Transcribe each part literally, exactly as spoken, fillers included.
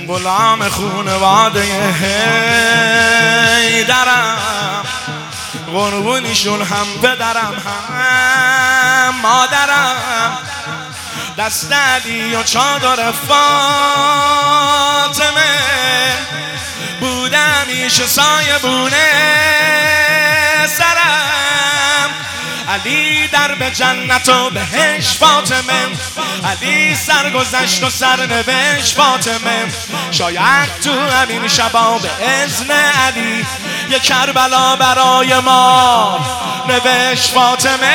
غلام خونواده حیدرم، قربونیشون هم پدرم هم مادرم. دست علی و چادر فاطمه بودم ایش سایه بونه سرم. علی در به جنت و بهش فاطمه، علی سرگذشت و سرنوشت فاطمه. شاید تو همین شبا به اذن علی یه کربلا برای ما نوشت فاطمه.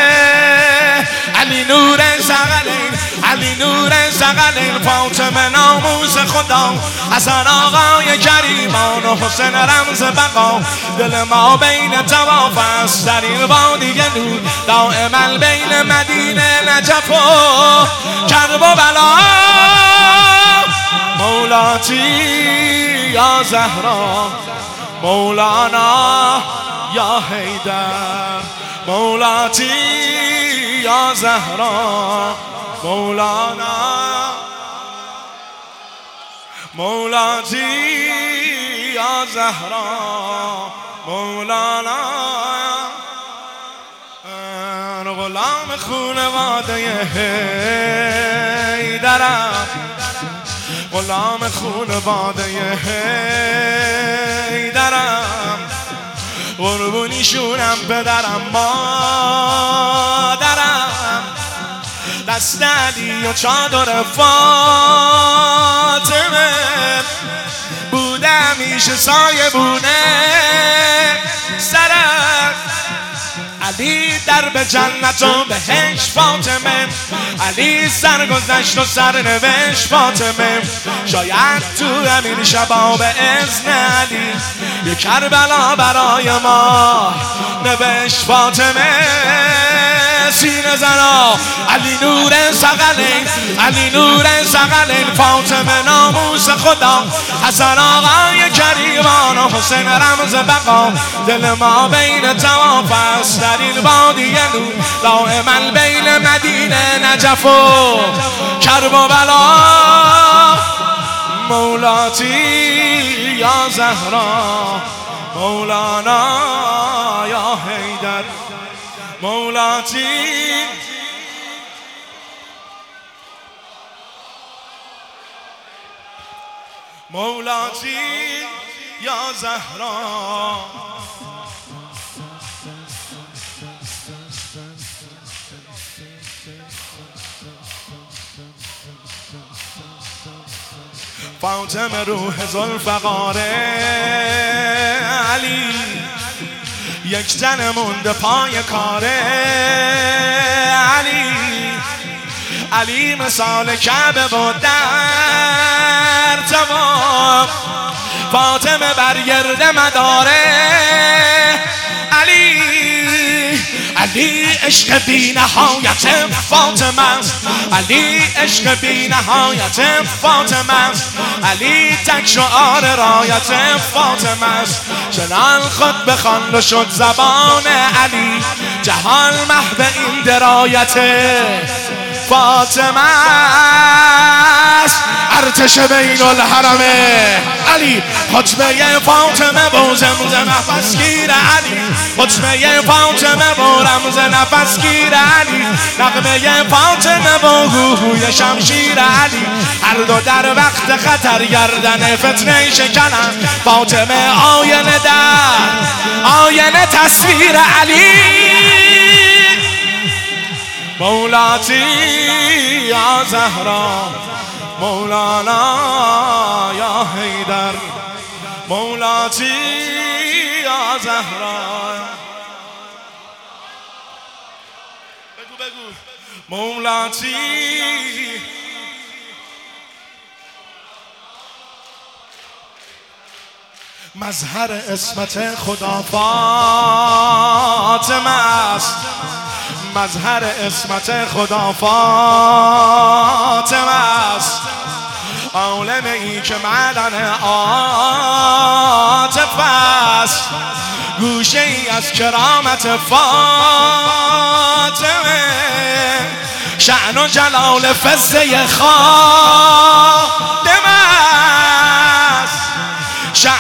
علی نور ثقلین، علی نور ثقلین، فاطمه ناموس خدا، حسن آقای کریمان و حسین رمز بقا. دل ما بین طواف است در این وادی نور، دائما بین مدینه نجف و کرب و بلا. مولاتی یا زهرا، مولانا یا حیدر، مولاتی یا زهرا، مولانا، مولاتی یا زهرا، مولانا. غلام خونواده حیدرم، غلام خونواده حیدرم، قربونیشونم پدرم مادرم. دست علی و چادر فاطمه بودم ایش سایه بونه سرم. علی در به جنت و بهش فاطمه، علی سرگذشت و سرنوشت فاطمه. شاید تو همین شبا به اذن علی یه کربلا برای ما نوشت فاطمه. سینه زنا علی نور ثقلین، علی نور ثقلین، فاطمه ناموس خدا، حسن آقای کریمان و حسین رمز بقا. دل ما بین طواف است در این وادی نور، دائما بین مدینه نجف و کرب و بلا. مولاتی یا زهرا، مولانا یا حیدر، مولاتی. مولاتی یا زهرا، فاطمه روح ذوالفقار علی، یک تن مونده پای کار علی. علی مثال کعبه و در تمام، فاطمه برگرد مداره علی. علی عشق بی نهایت فاطمه است، علی عشق بی نهایت فاطمه است، علی تک شعار رایت فاطمه است. چنان خود بخواند و شد زبان علی، جهان محو این درایت فاطمه است. ارتش بین الحرم علی، خطبه فاطمه با زمزم نفسگیر علی، خطبه فاطمه با رمز نفسگیر علی، نغمه فاطمه با گوی شمشیر علی. هر دو در وقت خطر گردن فتنه شکنند، فاطمه آینه در آینه تصویر علی. مولاتی یا زهرا، مولانا یا حیدر، مولاتی یا زهرا. بگو بگو مولاتی. مظهر عصمت خدا فاطمه است، مظهر عصمت خدا فاطمه است. عالم ای که معدن عاطفه است، گوشه ای از کرامت فاطمه. شأن و جلال فزه خادم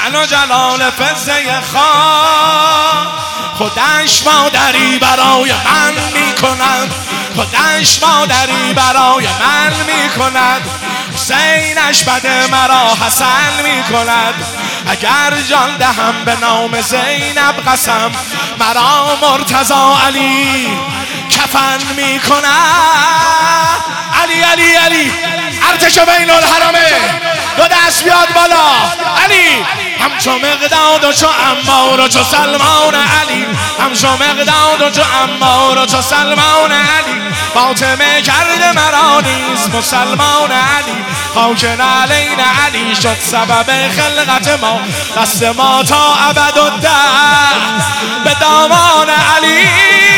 شأن و جلال فزه خان خودش مادری برای من می کند خودش مادری برای من می کند حسینش بده مرا حسن می کند اگر جان دهم به نام زینب قسم مرا مرتضی علی کفن می کند علی علی علی ارتش بین الحرمه دو دست بیاد بالا علی همچو مقداد و چو عمار و چو سلمان علی همچو مقداد و چو عمار و چو سلمان علی فاطمه کرده مرا نیز مسلمان علی خاک نعلین علی شد سبب خلقت ما دست ما تا ابد و ده به دامان علی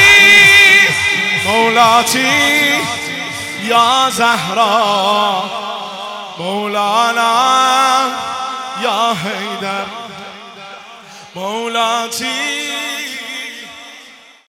مولاتی یا زهرا مولانا یا حیدر مولاتی